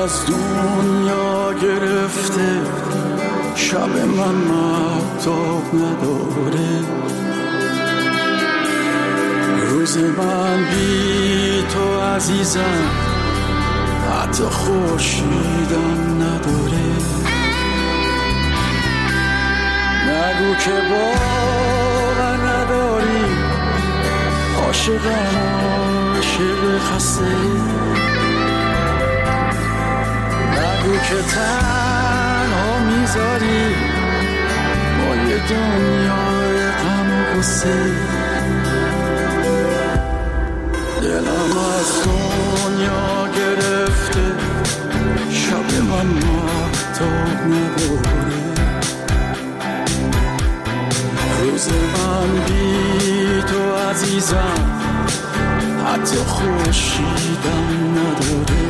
از دنیا گرفته، شب من مهتاب نداره، روز من بی تو عزیزم حتی خورشیدم نداره. نگو که باور نداری، عاشقم عاشق خسته، نگو که تنها میذاری با یه دنیای غم و غصه. دلم از دنیا گرفته، شب من مهتاب نداره، روز من بی تو عزیزم حتی خورشیدم نداره.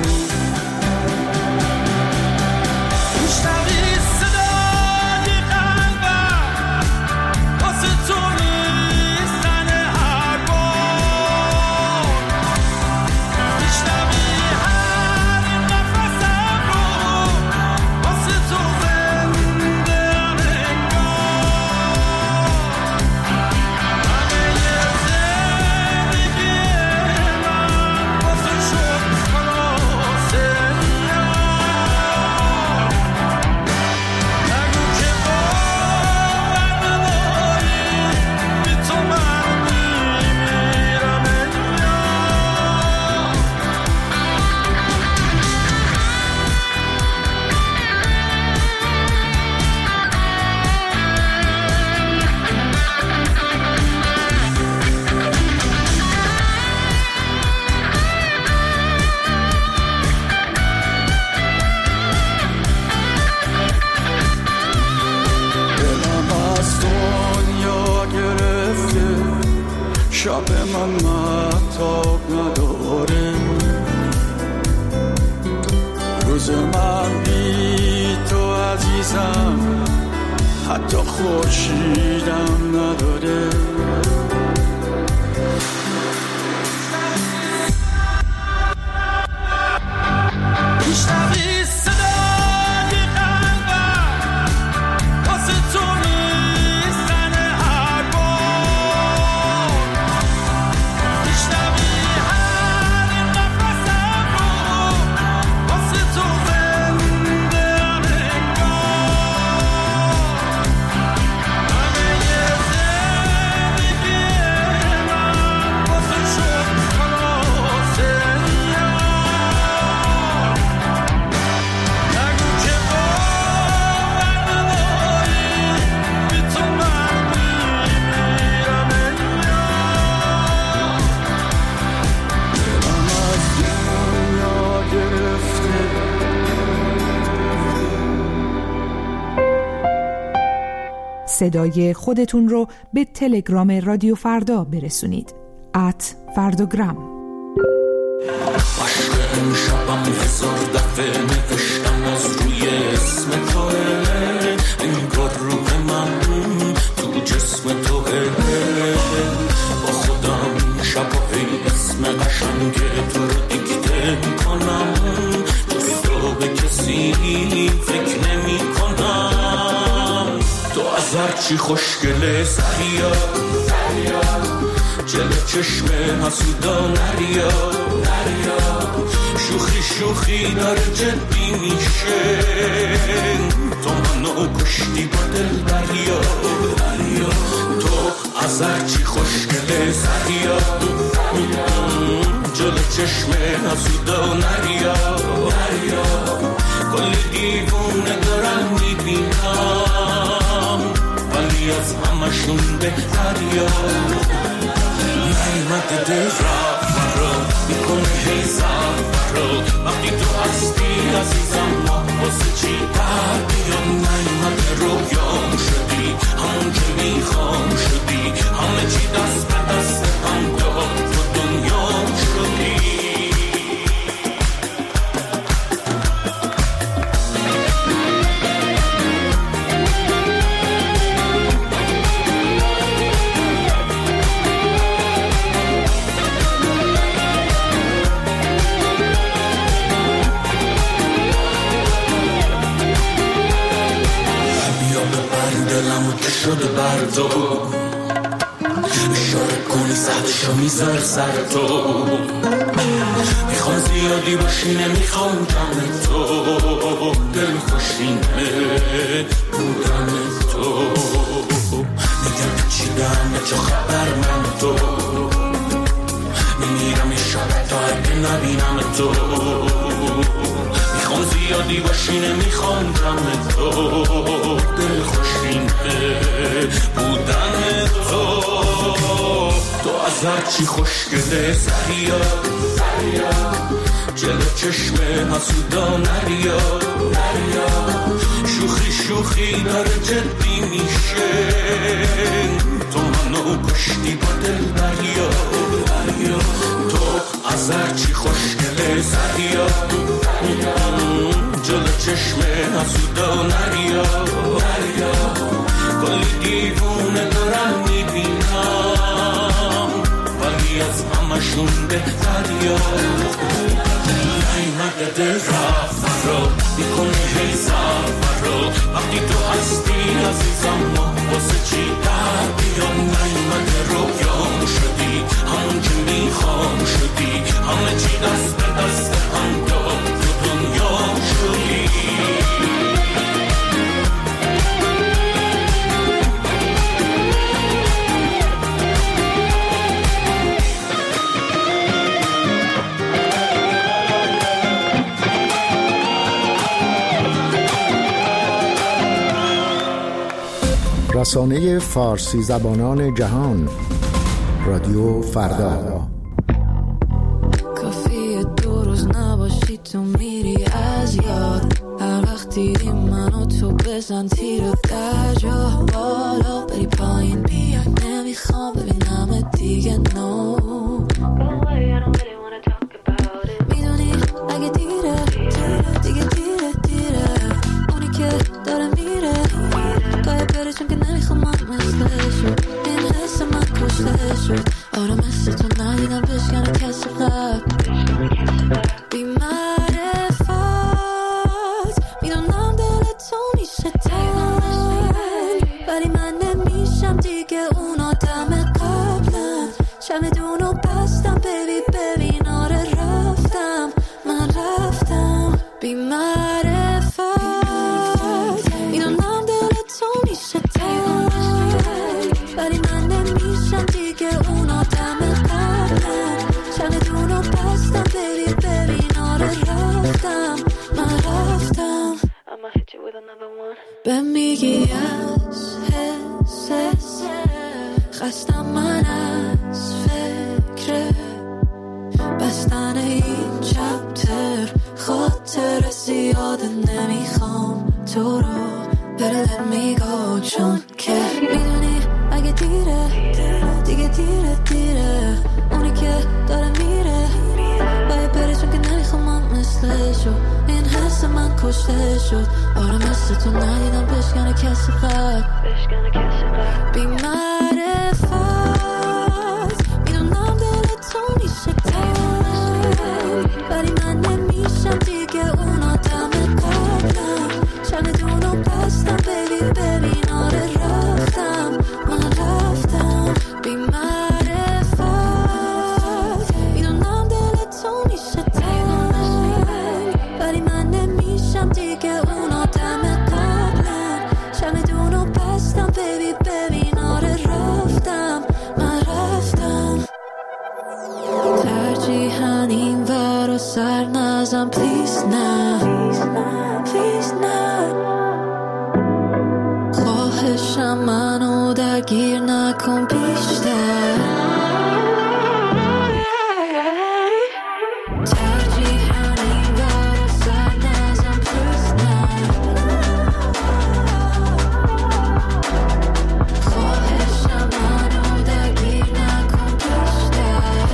شب من مهتاب نداره، روز من بی تو عزیزم حتی خورشیدم نداره. صدای خودتون رو به تلگرام رادیو فردا برسونید. @فرداگرام. عشق امشبم هزار دفعه نوشتم از روی اسم توه، انگار روح من تو جسم توه، با خودم شباهی اسم قشنگ تو رو دیکته میکنم، جز تو به کسی فکر نمی کنم. تو از هرچی خوشگله سریا، جلو چشم حسودا نریا، شوخی شوخی داره جدی میشه، تو منو کشتی با دل دریا. تو از هرچی خوشگله سریا، جلو چشم حسودا نریا، کلی دیوونه دارم میبینم، ولی از همشون بهتریا. نیمده دل رفت فرا میکنه هیزم فرا، وقتی تو هستی عزیزم ما واسه چی در بیام. نیمده رویام شدی، همون که میخوام شدی، همه چی دست به دست هم داد، تو دنیام شدی. تو اشاره کنی سهدشو میذار سر تو میخوام زیادی باشی نمیخوام جمع تو دل خوشینه بودن تو میگم چیدم چه خبر من تو میمیرم این شب تا اگه نبینم تو میخوام زیادی باشی نمیخوام جمع تو دل خوشینه بودن تو تو از هرچی خوشگله سریا جلو چشم حسودا نریا شوخی داره جدی میشه تو منو کشتی با دل دریا تو از هرچی خوشگله سریا جلو چشم حسودا نریا کلی دیوونه دارم میبینم ولی از همشون بهتریا نیمده دل رفت رو میکنه هی سفر رو وقتی تو هستی عزیزم ما واسه چی در بیا نیمده رویام شدی همون که میخوام شدی همه چی دست به دست هم داد تو دنیا شدی رسانه فارسی زبانان جهان رادیو فردا. کافیه 2 روز نباشی تو میری از یاد هر وقت دیدی منو تو بزن تیر در جا بالا بری پایین بیا نمیخوام ببینم دیگه نو میدونی اگه دیره دیگه دیره اونی که داره میره باید بره چون که نمیخوام من مثل شد این حس من کشته شد آره مثل تو ندیدم بشکنه کسی قبل بی معرفت میدونم دل تو میشه تنگ ولی من نمیشم دیگه اون آدم قبلم چمدونو بستم ببین آره رفتم من رفتم بی معرفت میدونم دل تو میشه تنگ ولی من نمیشم دیگه اون آدم قبلم چمدونو بستم ببین آره رفتم من رفتم به میگی از حس خستم من از فکر بستن این چپتر خاطر زیاده نمیخوام تو رو بره let me go چون که میدونی اگه دیره دیگه دیره اونی که داره میره باید بره چون که نمیخوام من مثل شو این حس من کشته شد آره مثل تو ندیدم بشکنه کسی قبل بی معرفت میدونم دل تو میشه تنگ ولی من نمیشم دیگه اون آدم قبلم چمدونو بستم ببین آره رفتم من رفتم بی معرفت میدونم دل تو میشه تنگ ولی من نمیشم دیگه اون آدم قبلم چمدونو بستم ببین آره رفتم من رفتم ترجیحاً این ور و سر نزم پلیز نه خواهشم منو درگیر نکن بیشتر ترجیحاً این ور و سر نزم پلیز نه خواهشم منو درگیر نکن بیشتر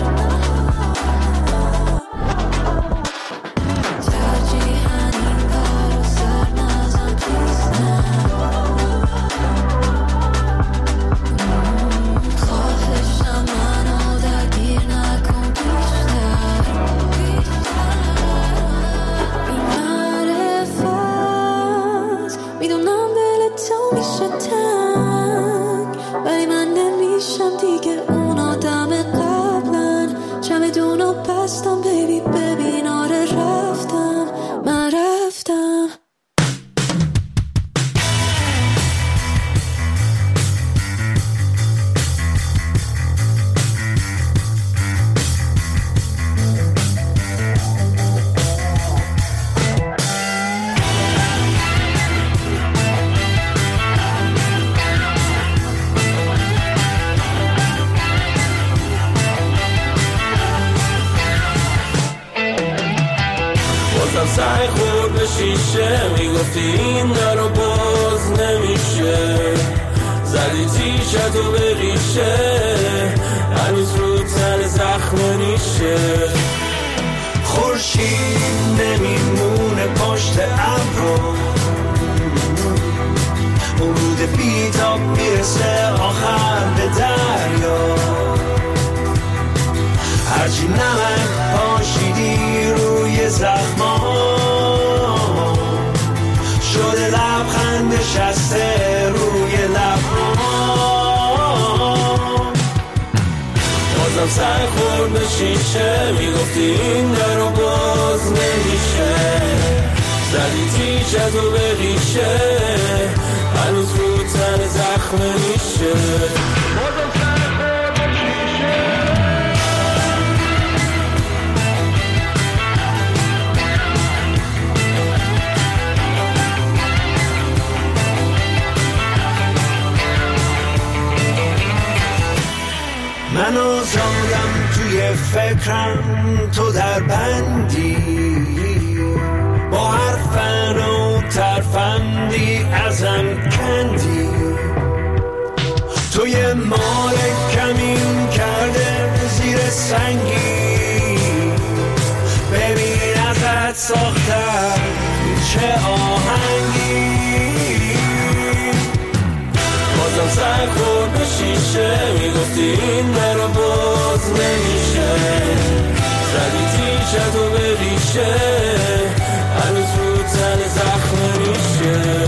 ترجیحاً این ور و سر نزم پلیز نه خواهشم سعی خورد به شیشه میگفتی این درو باز نمیشه زدی تیشتو به ریشه هنوز رو تن زخم ریشه خورشید نمیمونه پشت ابرو ورود بیتاب میرسه آخر به دریا هرچی نمک پاشیدی روی زخما شده لبخند نشسته روی لبها بازم سر خورد به شیشه میگفتی این درو باز نمیشه زدی تیشتو به ریشه هنوز رو تن زخم میشه بازم سر خورد به شیشه منو زادم توی فکرم تو در بندی با هر فن و ترفندی ازم کندی توی مال کمین کرده زیر سنگی ببین ازت ساختم چه آهنگی بازم سر خورد به شیشه میگفتی این درو باز نمیشه زدی تیشتو به ریشه هنوز رو تن زخم ریشه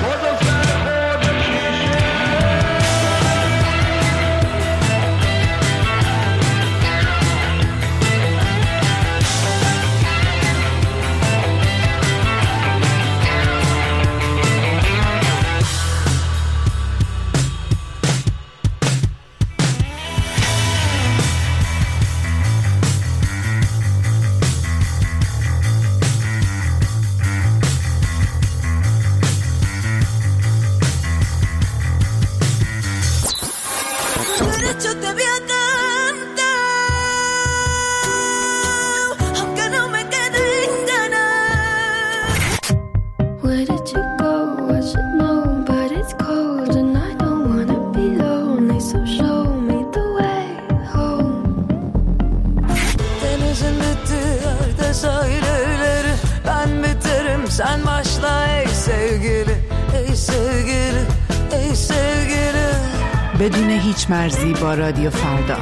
Sen başla ey sevgili, ey sevgili, ey sevgili. بدون هیچ مرزی با رادیو فردا.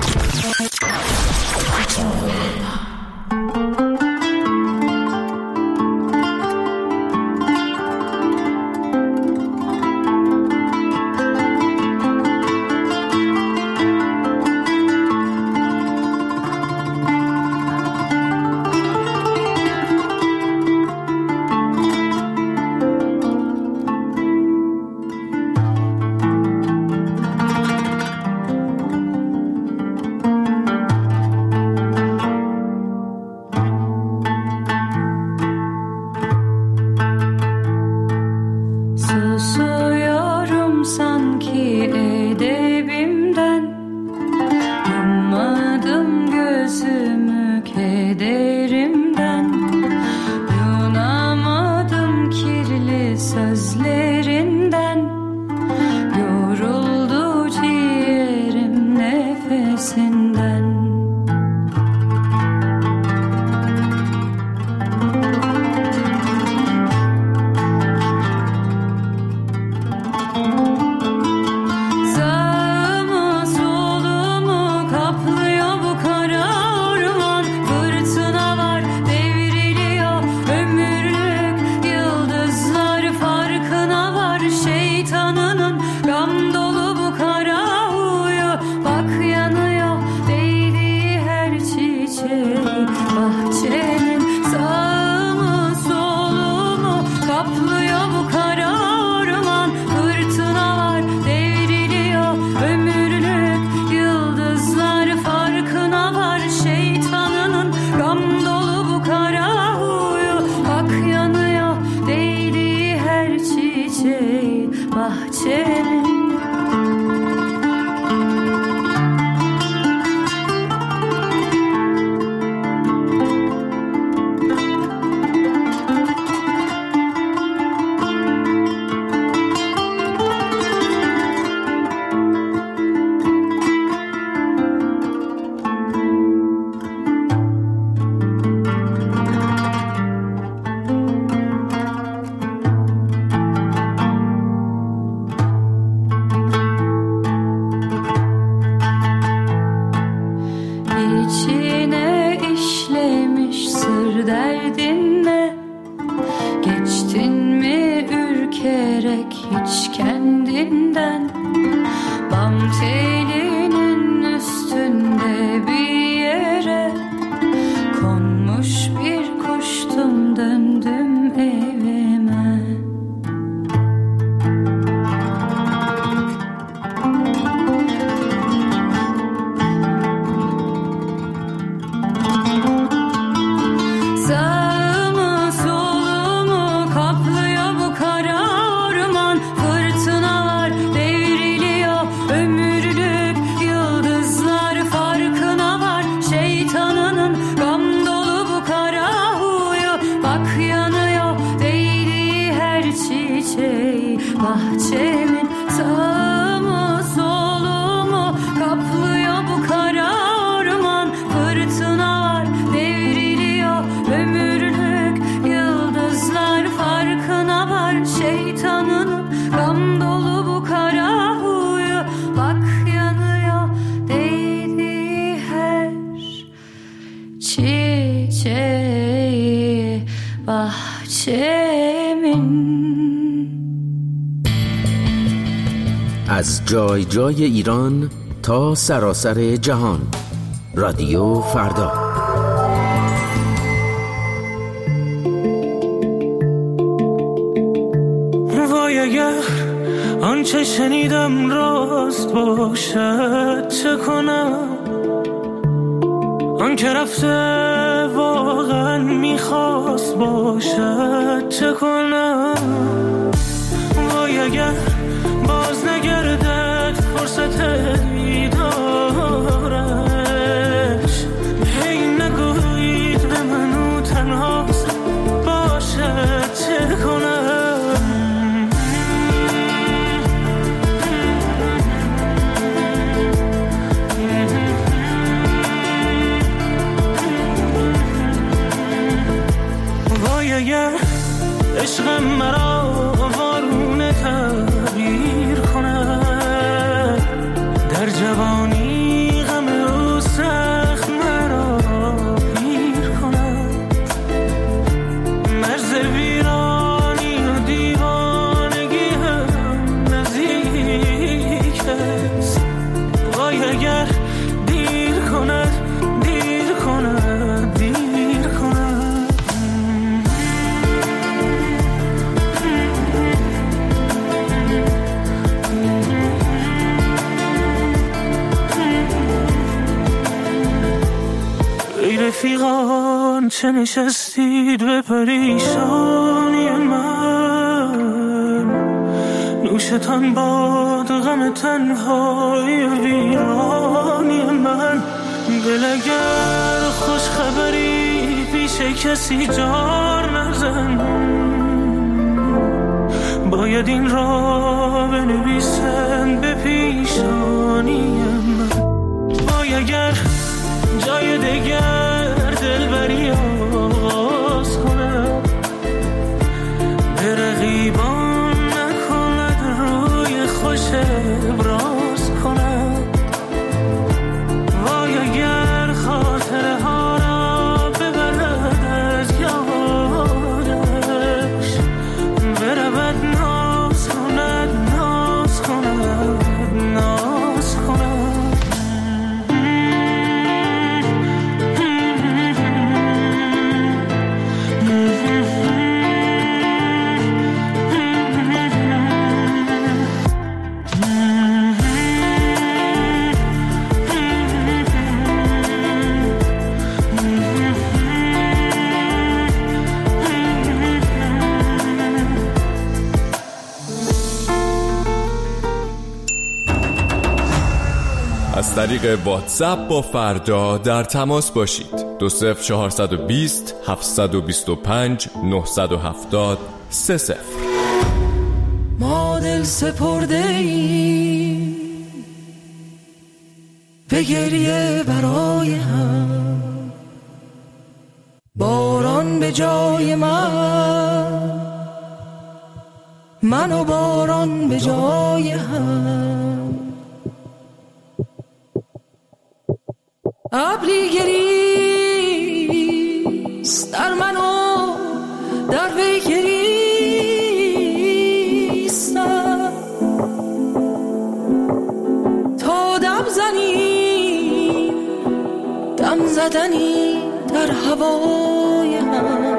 Gam dolu bu kara huyu bak yanıyor değil. derdin ne? Geçtin mi ürkerek hiç kendinden? Bam telinin üstünde bir yere konmuş bir kuştum, döndüm evime. Sağımı solumu kaplıyor bu kara orman. Fırtına var devriliyor ömürlük yıldızlar farkına var. Şeytanının gam dolu bu kara huyu. Bak yanıyor değdiği her çiçeği bahçemin. Sağımı solumu kaplıyor bu kara orman. Fırtına var devriliyor ömürlük yıldızlar farkına var. Şeytanın gam dolu bu kara huyu. Bak yanıyor değdiği her çiçeği bahçemin. از جای جای ایران تا سراسر جهان، رادیو فردا. وای اگر آنچه شنیدم راست باشد چه کنم؟ آن که رفته واقعا میخواست باشد چه کنم؟ وای اگر باز نگردد فرصت دیدارش، هی نگویید به منو تنهاست باشد چه کنم؟ وای اگر عشقم مرا وارونه تغییر کند، در جوانی غم او سخت مرا پیر کند. مرز ویرانی و دیوانگی هم نزدیک است. وای اگر دیر کند دیر کند دیر کند. ای رفیقان چه نشستید به پریشانی من؟ نوشتان باد غم تنهایی و ویرانی من. دل اگر خوش خبری پیش کسی جار نزن، باید این را بنویسن به پیشانی من. وای اگر جای دگر دلبری آغاز کند، به رقیبان نکند روی خوش ابراز کند. وای اگر خاطره ها را ببرد از یادش، برود ناز کند ناز کند ناز کند. از طریق واتساپ با فردا در تماس باشید. 20420 725 970 30. ما دل سپرده ای به گریه برای هم، باران به جای من و باران به جای هم. ابری گریست در زنی دم زدنی در هوای هم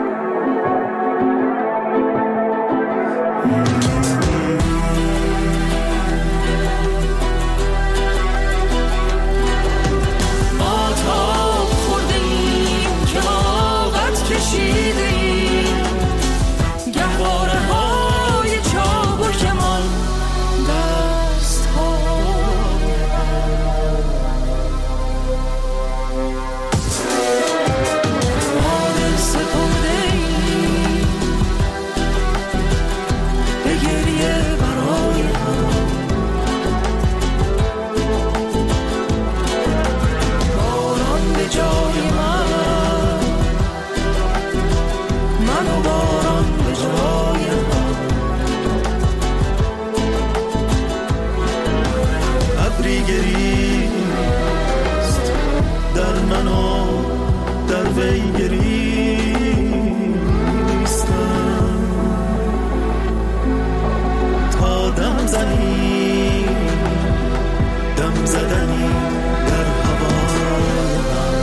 آتاب خورده ایم که آغت کشیده ایم گهواره های چابکمان دست های آدم سپرده ایم به گریه برای هم باران به جای من و باران به جای ابری گریست در من و در وی گریستم تا دم زنی دم زدنی در هوای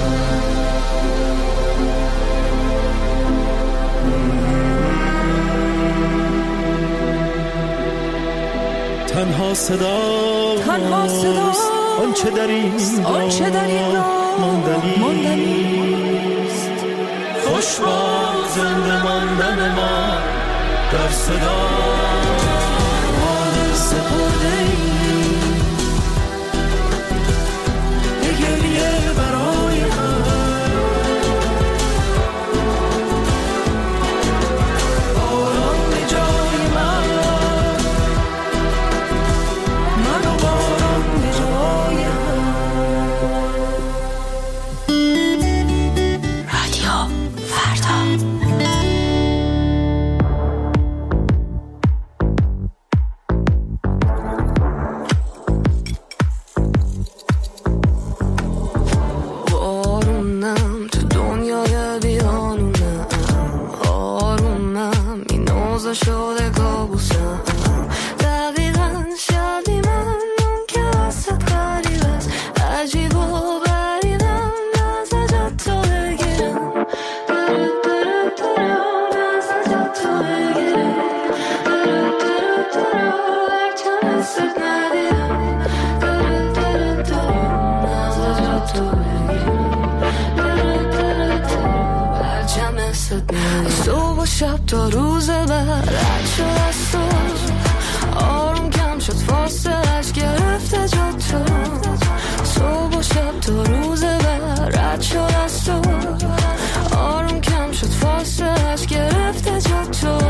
تنها صداست آنچه در این راه ماندنیست خوش با زنده ماندن ما در صدا آدم سپرده ایم به گریه برای هم باران به جای من و باران به جای هم رادیو فردا آرومم تو دنیای بیانونم آرومم این اوضاع شده کابوسم دقیقا شبی من اون که وسط غریب است عجیب و غریبم نزدت تو بگیرم نزدت تو بگیرم هرچم دستت ندیرم نزدت تو صبح و شب تا روز بعد رد شد از تو آروم کم شد فاصلش گرفته جا تو صبح و شب تا روز بعد رد شد از تو آروم کم شد فاصلش گرفته جا تو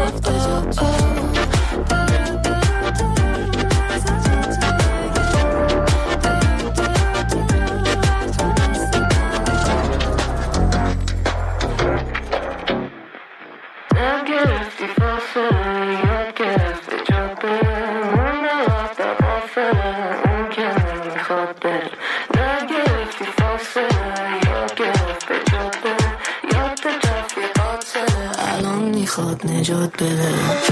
میخواد نجات بده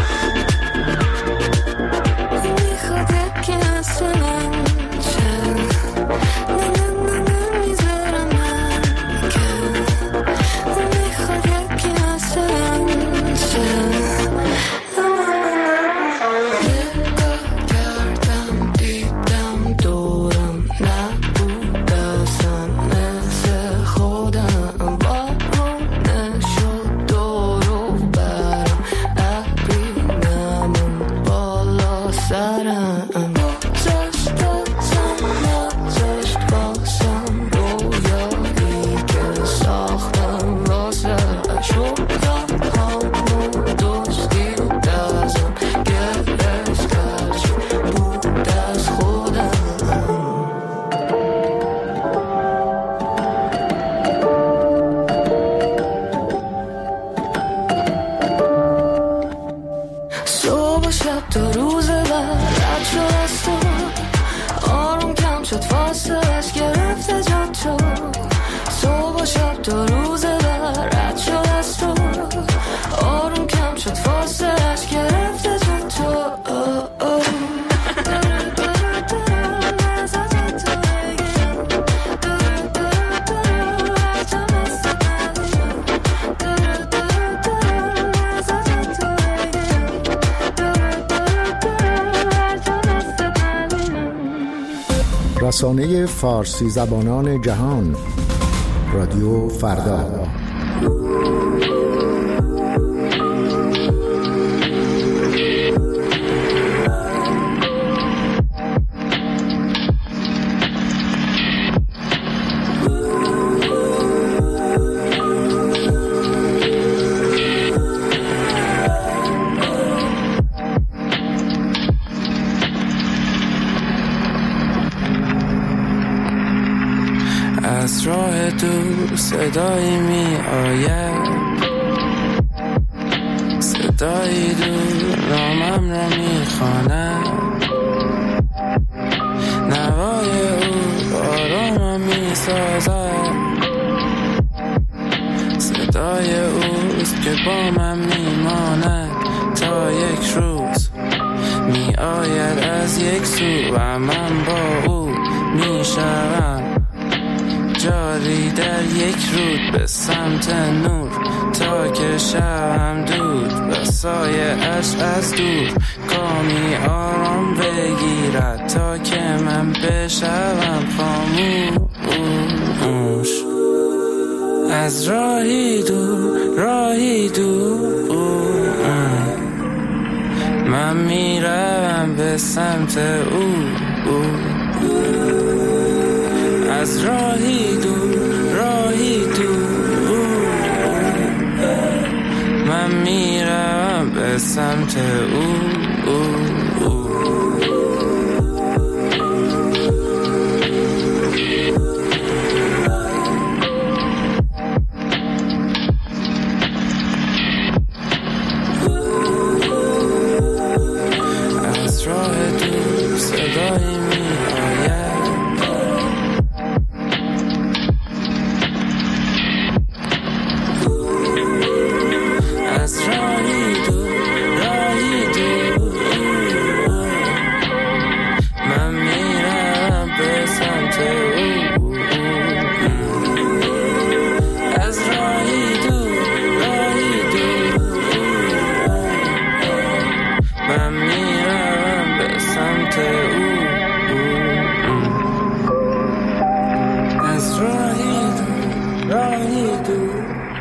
میخواد یکی اصلا چه نمیذارم من که میخواد یکی اصلا چه نگاه کردم دیدم دورم نبود اصلا مثل خودم بارونه شد دورو برم ابری نمون رسانه فارسی زبانان جهان رادیو فردا. از راه دور صدایی می آید، صدایی دور نامم را می خواند، نوای او آرامم می سازد، صدای اوست که با من می ماند تا یک روز می آید از یک سو و من با او می شوم جاری در یک رود به سمت نور تا که شبم دود و سایه اش از دور گامی آرام بگیرد تا که من بشوم خاموش. از راهی دور من میروم به سمت او. از راهی دور من میرم به سمت او. از راه دور صدایی می آید، از راهی دور من میرم به سمت او. از راهی دور من میرم به سمت او. از راهی دور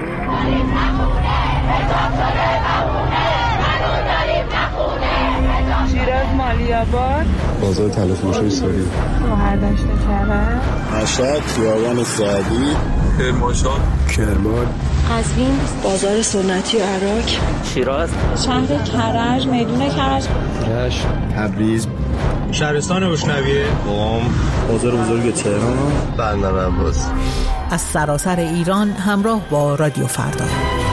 شیراز مالیاباد، بازار تلفروشی ساری، شهردشت کرد، مشهد، خیابان سعدی، کرمانشاه، کرمان، قزوین، بازار سنتی عراق، شیراز، شهر کرج، میدون کرج، رشت، تبریز، شهرستان روشنویه، قم، بازار بزرگ تهران، بندر عباس. از سراسر ایران همراه با رادیو فردا.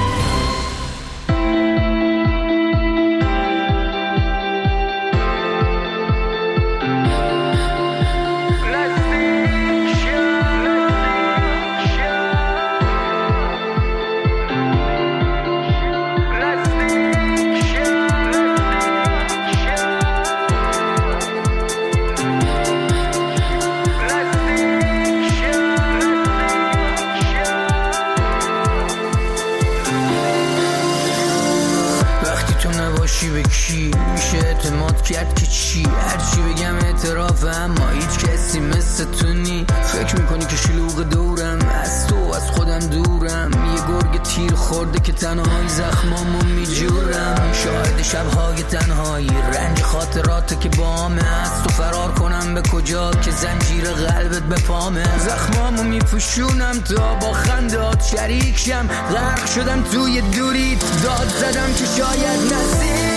به کی میشه اعتماد کرد که چی؟ هرچی بگم اعترافم اما هیچ کسی مثل تو نی. فکر میکنی که شلوغ دورم از تو از خودم دورم، یه گرگ تیر خورده که تنهایی زخمامو میجورم، شاهد شبهای تنهایی رنج خاطرات که بامه، از تو فرار کنم به کجا که زنجیر قلبت به پامه، زخمامو میپوشونم تا با خندات شریک شم، غرق شدم توی دوریت داد زدم که شاید نزدیک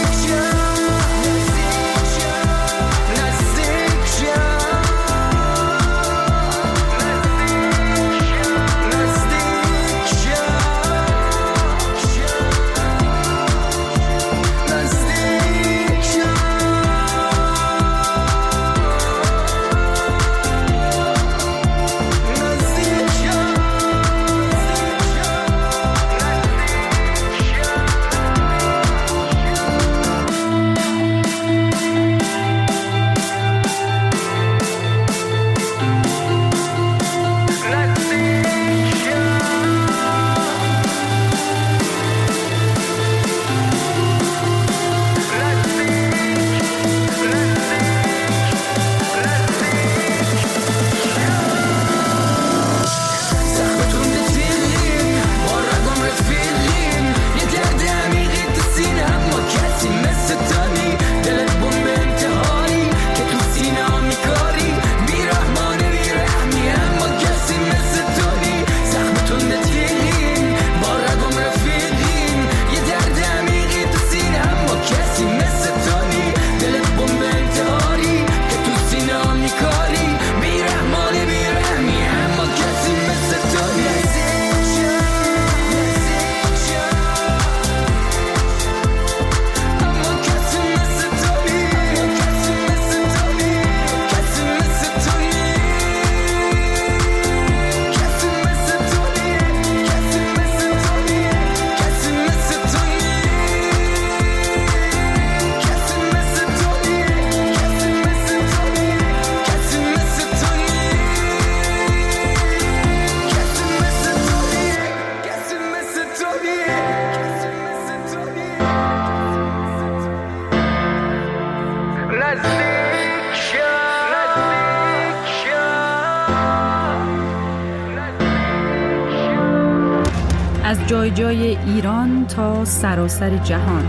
از جای جای ایران تا سراسر جهان.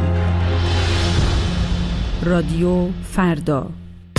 رادیو فردا.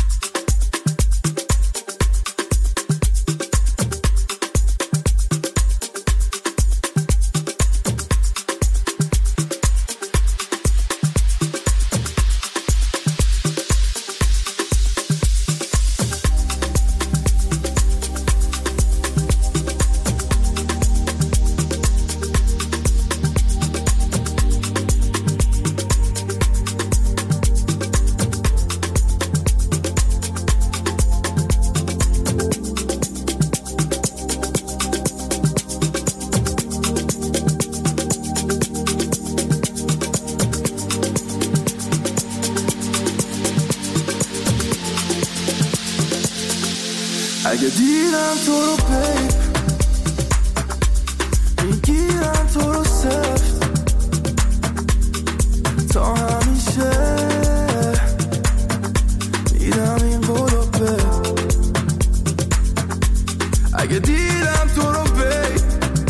اگه دیدم تو رو بیب میگیرم تو رو سفت تا همیشه میدم این قولو بیب اگه دیدم تو رو بیب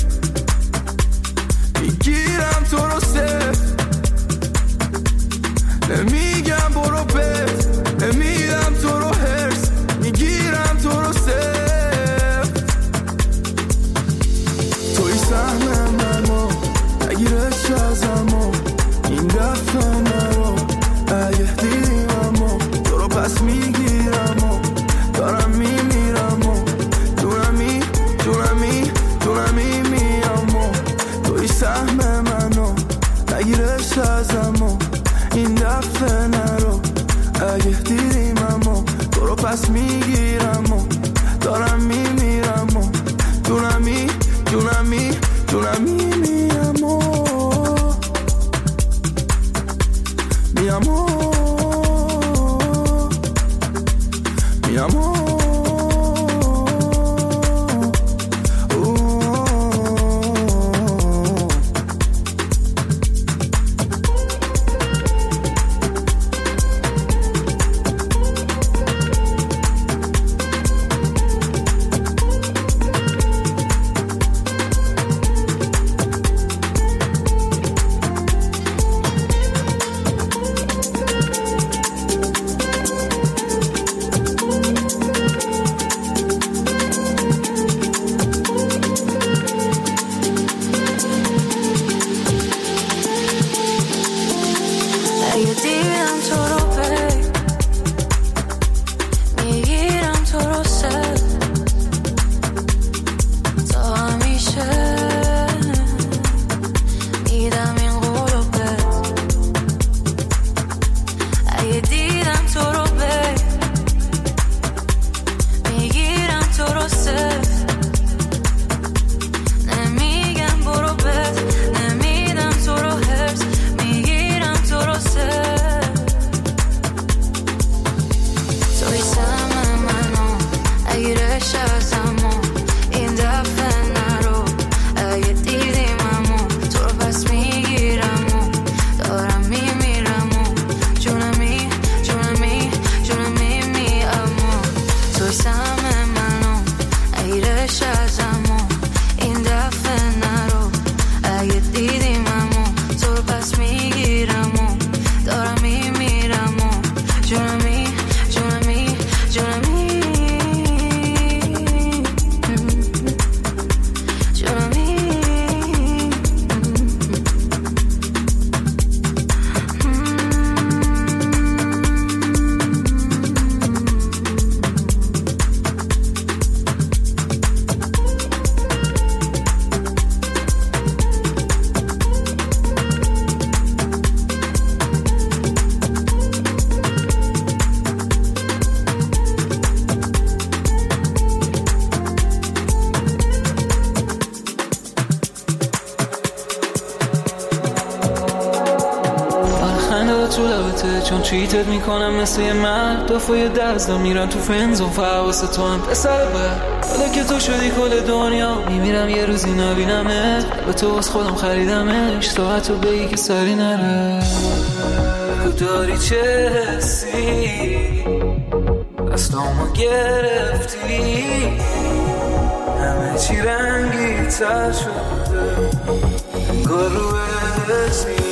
میگیرم تو رو سفت نمیگم برو بیب نمیدم تو رو هرس میگیرم تو رو توی سهم منو نگیرش ازمو این دفعه نرو اگه دیدیممو تو رو پس میگیرمو دارم میمیرمو دونمی میامو توی سهم منو نگیرش ازمو این دفعه نرو اگه دیدیممو تو رو پس میگیرمو دارم میمیرمو دونمی میامو چون چیتت میکنم مثل یه مرد دفعه دزدا میرن تو فنزون فحواست تو هم پسر بر حالا که تو شدی کل دنیا میمیرم یه روزی نبینمت به تو از خودم خریدمش ساعت رو بگی که سری نره بگو داری چه حسی دستامو گرفتی همه چی رنگی تر شده انگار رو اسمی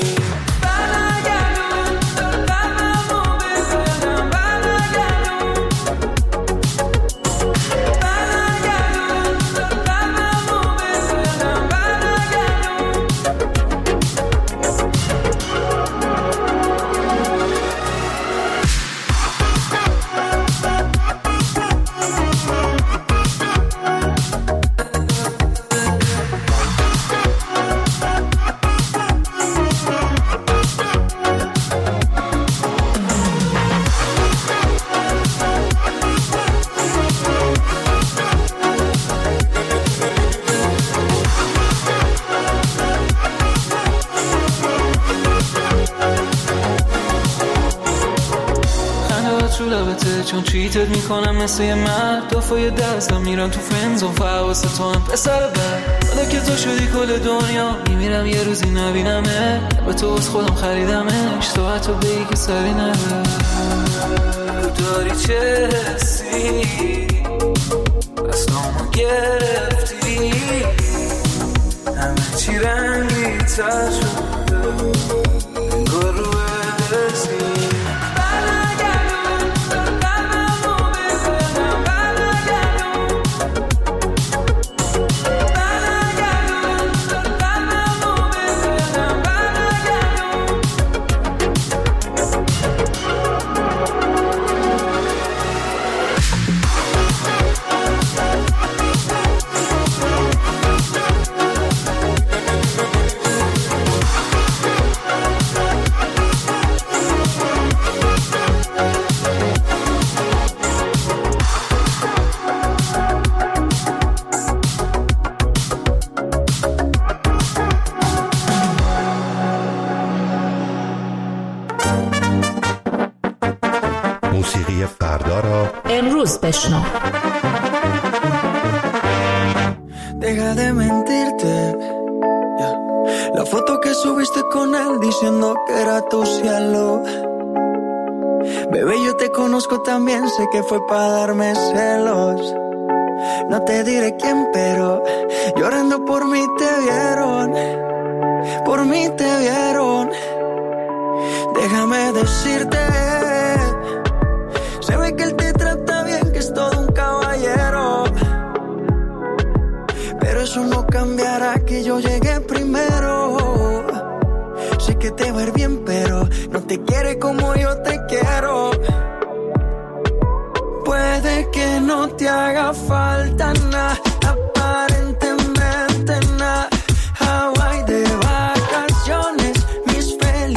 چون چیتت میکنم مثل یه مرد دافای دستم میرم تو فرنزون فواسه تو هم پسر بر حالا که تو شدی کل دنیا میمیرم یه روزی نبینمه به تو از خودم خریدمش تو حتی بگی که سری نره داری چه حسی از نامو گرفتی همه چی رنگی تر شده انگار رو حسی موسیقی فردا را امروز بشنو. Deja de mentirte. La foto que subiste con él diciendo que era tu cielo. Bebé, yo te conozco también, sé que fue para darme celos. No te diré quién, pero llorando por mí te vieron. Por mí te vieron. Déjame decirte, se ve que él te trata bien, que es todo un caballero. Pero eso no cambiará que yo llegué primero. Sé que te va a ir bien, pero no te quiere como yo te quiero. Puede que no te haga falta nada, aparentemente nada. Hawaii de vacaciones, mis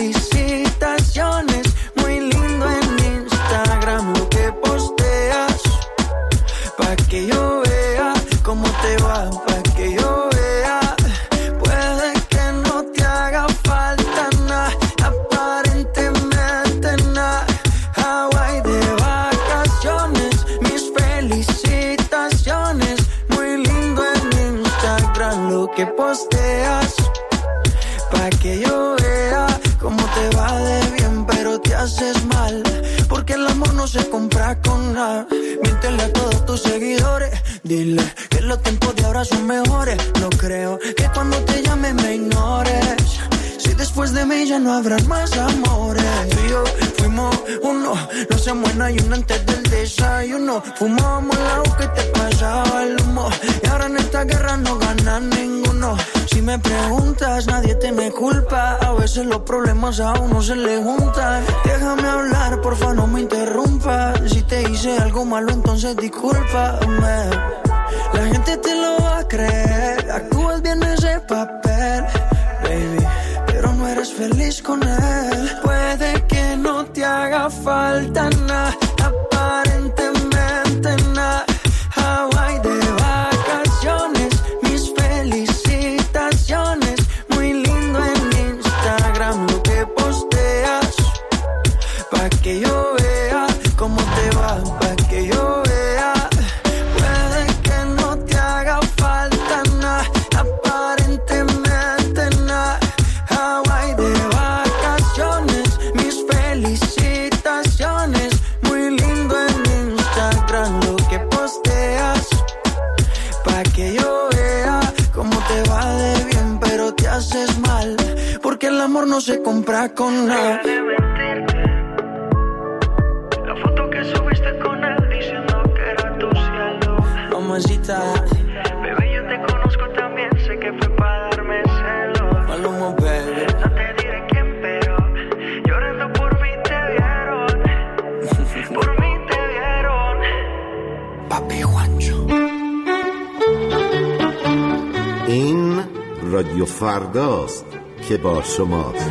felicitaciones. Muy lindo en Instagram lo que posteas, pa' que yo vea cómo te va, pa' que yo vea. Puede que no te haga falta nada, aparentemente nada. Hawaii de vacaciones, mis felicitaciones. Muy lindo en Instagram lo que posteas, pa' que yo vea cómo te va de bien, pero te haces mal, porque el amor no se compra con nada. Miéntele a todos tus seguidores, dile que los tiempos de ahora son mejores. No creo que cuando te llame me ignores, si después de mí ya no habrán más amores. Tú y yo fuimos uno, no hacemos en ayuno antes del desayuno. Fumábamos el agua que te pasaba el humo, y ahora en esta guerra no gana ninguno. Si me preguntas, nadie tiene culpa, a veces los problemas a uno se le juntan. Déjame hablar, porfa, no me interrumpas. Si te hice algo malo, entonces discúlpame. La gente te lo va a creer, actúas bien ese papel, baby, pero no eres feliz con él. Puede que no te haga falta nada, aparentemente nada. Hawaii de vacaciones, mis felicitaciones. Muy lindo en Instagram lo que posteas, pa' que yo vea cómo te va, pa' que yo vea. Puede que no te haga falta nada, aparentemente nada. Hawaii de vacaciones, mis felicitaciones. Muy lindo en Instagram lo que posteas, pa' que yo vea cómo te va de bien, pero te haces mal. el amor no se compra con nada. La foto que subiste con él diciendo que era tu cielo. Mamacita, bebé, yo te conozco también, sé que fue para darme celos. Maluma, baby. No te diré quién, pero llorando por mí te vieron. Por mí te vieron. Papi Juancho. این رادیو فرداست که با شماست.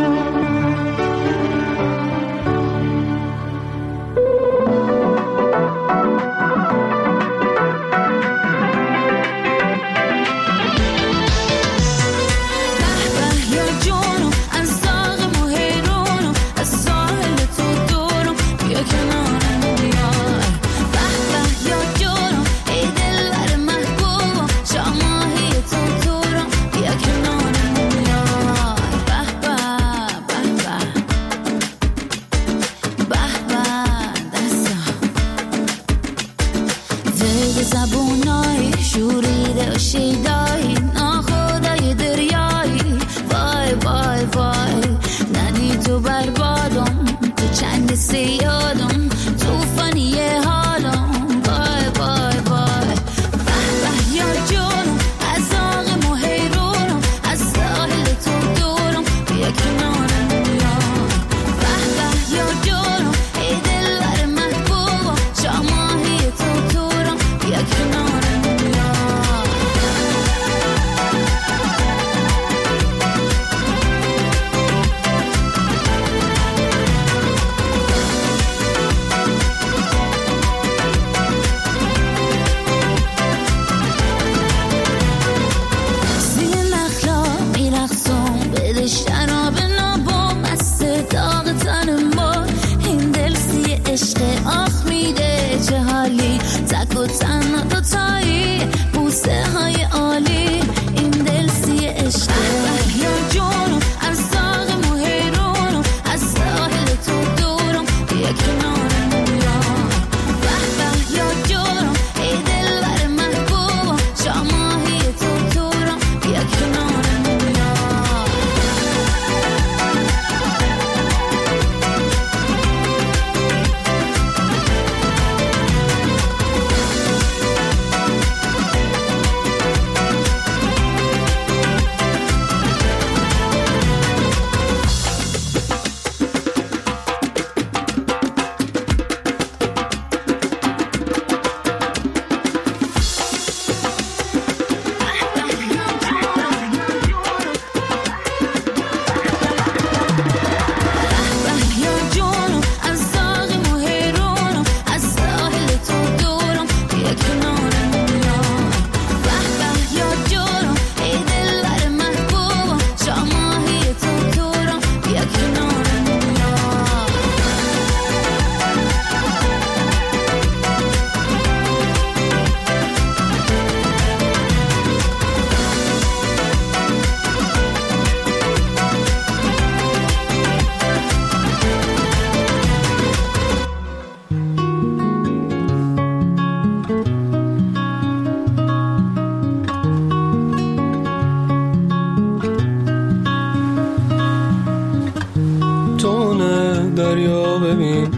دریا ببین،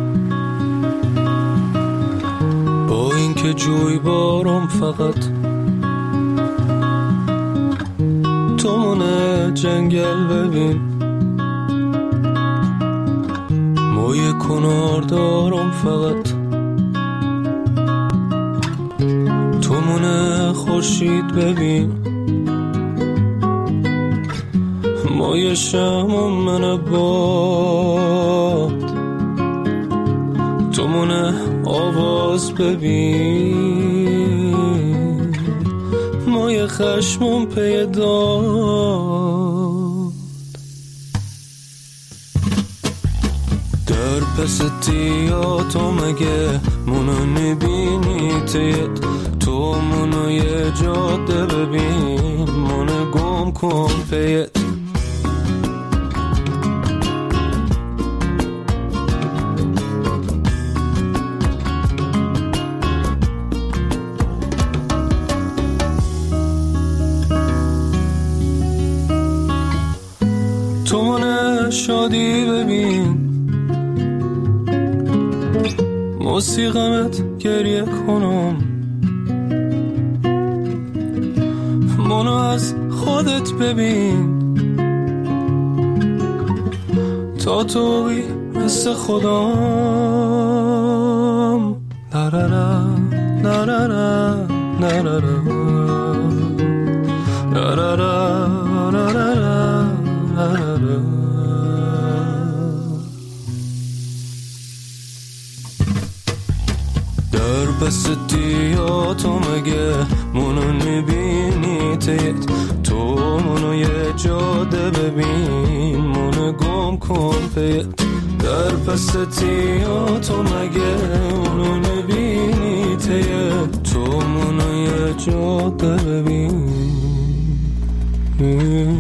با اینکه جوی بارم فقط تو مونه جنگل ببین، موی کنار دارم فقط تو مونه خورشید ببین، مای شمع من باد تو مونه آواز ببین، مای خشمم پیداد در پس تیاتو مگه منو نبینی تیت تو منو یه جاده ببین، منو گم کن پیت شادی ببین، موسیقمت گریه کنم، منو از خودت ببین، تا توی مثل خودم. نرارا نرارا نرارا نرارا نرارا نرارا. در بستی یا تو مگه منو نبینی تیت، تو منو یه جاده ببین، منو گم کن پیت. در پستی یا تو مگه منو نبینی تیت، تو منو یه جاده ببین.